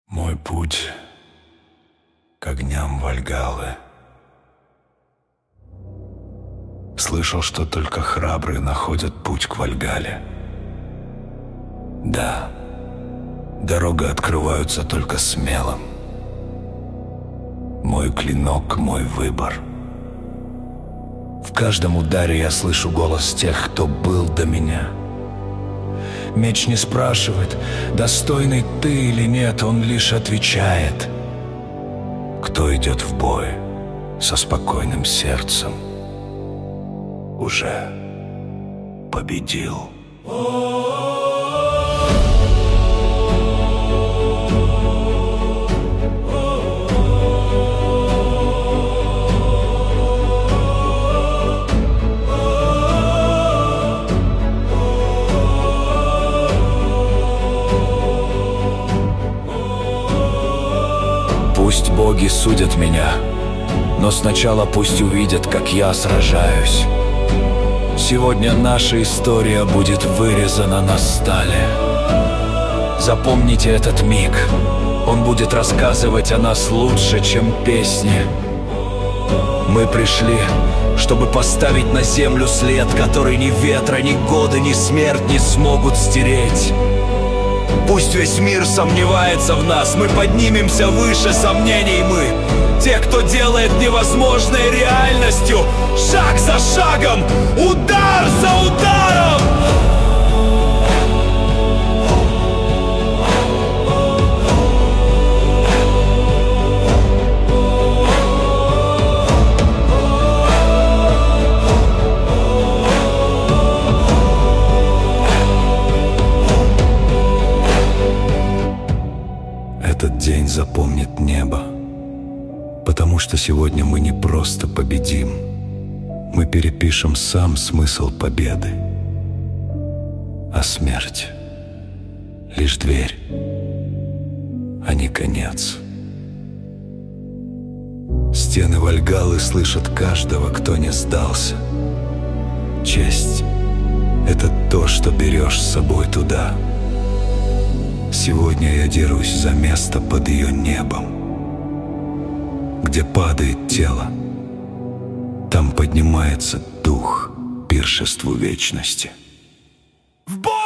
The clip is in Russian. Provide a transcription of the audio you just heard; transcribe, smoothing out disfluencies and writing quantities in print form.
Мой путь к огням Вальгаллы. Слышал, что только храбрые находят путь к Вальгалле. Да, дорога открывается только смелым. Мой клинок, мой выбор. В каждом ударе я слышу голос тех, кто был до меня. Меч не спрашивает, достойный ты или нет, он лишь отвечает. Кто идет в бой со спокойным сердцем, уже победил. Пусть боги судят меня, но сначала пусть увидят, как я сражаюсь. Сегодня наша история будет вырезана на стали. Запомните этот миг. Он будет рассказывать о нас лучше, чем песни. Мы пришли, чтобы поставить на землю след, который ни ветра, ни годы, ни смерть не смогут стереть. Пусть весь мир сомневается в нас, мы поднимемся выше сомнений. Мы те, кто делает невозможное реальностью. Шаг за шагом, удар за ударом. Этот день запомнит небо, потому что сегодня мы не просто победим, мы перепишем сам смысл победы. А смерть — лишь дверь, а не конец. Стены Вальгаллы слышат каждого, кто не сдался. Честь — это то, что берешь с собой туда. Сегодня я дерусь за место под ее небом. Где падает тело, там поднимается дух пиршеству вечности. В бой!